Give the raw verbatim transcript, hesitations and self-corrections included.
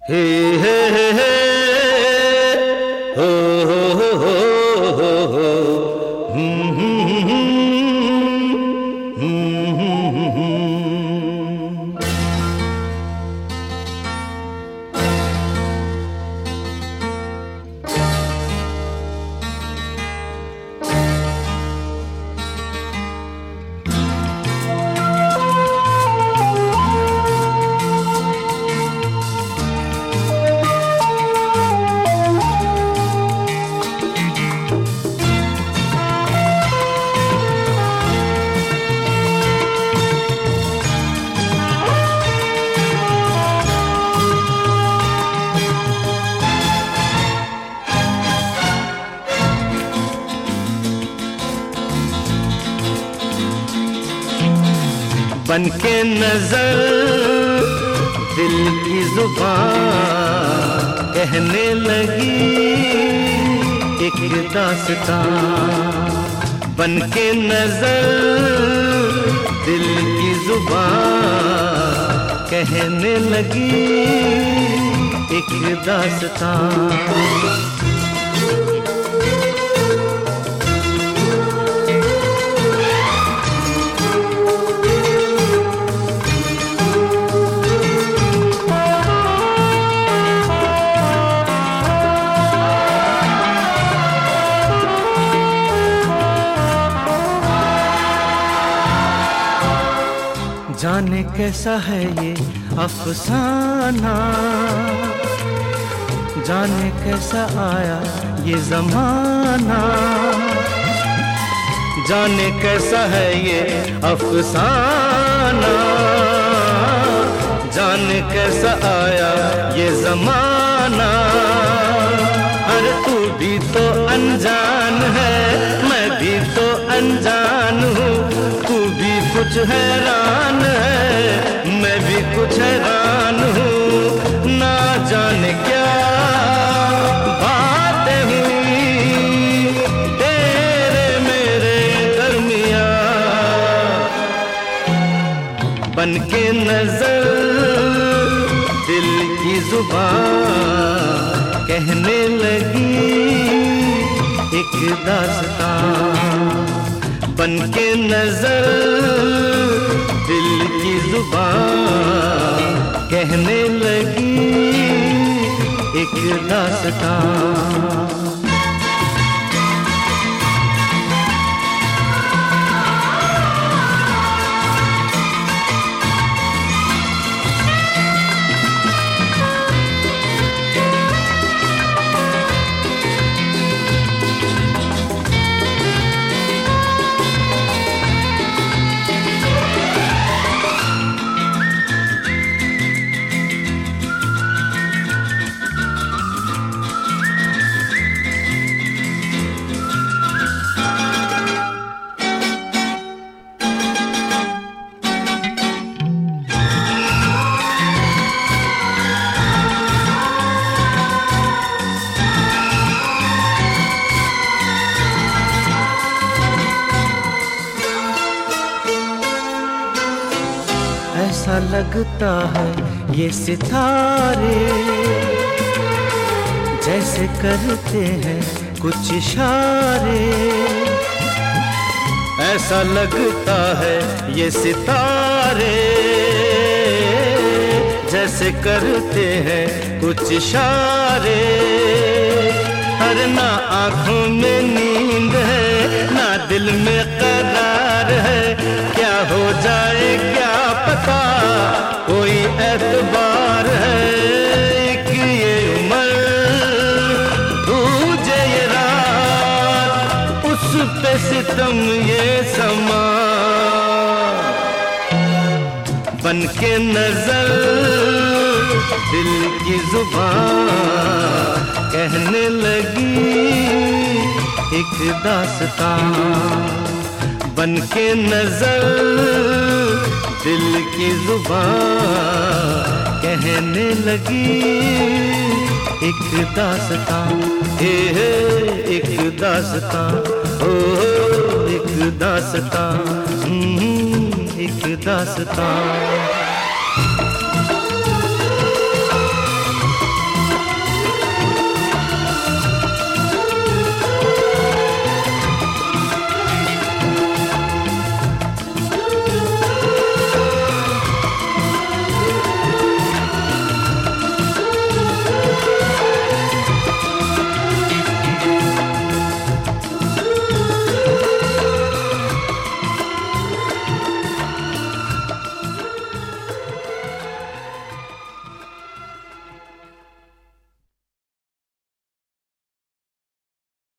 हे हे हे हे हो हो हो हो हो हम्म हम्म हम्म हम्म। बन के नजर दिल की जुबान कहने लगी एक दास्तां। बन के नजर दिल की जुबान कहने लगी एक दास्तां। जाने कैसा है ये अफसाना, जाने कैसा आया ये जमाना। जाने कैसा है ये अफसाना, जाने कैसा आया ये जमाना। अरे तू भी तो अनजान है, मैं भी तो अनजान हूँ। तू भी कुछ हैरान है, मैं भी कुछ हैरान हूँ। ना जाने क्या बातें हुई तेरे मेरे दरमियाँ। बन के नजर दिल की जुबान कहने लगी एक दास्तां। बन के नजर दिल की जुबान कहने लगी एक दास्तां। ऐसा लगता है ये सितारे जैसे करते हैं कुछ इशारे। ऐसा लगता है ये सितारे जैसे करते हैं कुछ इशारे। अरे ना आँखों में नींद है, ना दिल में करार है। क्या हो जाए क्या पता, कोई एतबार है। एक ये उम्र दूजे ये रात, उस पे सितम ये समा। बन के नजर दिल की जुबान कहने लगी एक दास्तां। बन के नजर दिल की जुबान कहने लगी एक दास्तां। हे हे एक दास्तां, ओ एक दास्तां, एक दास्तां।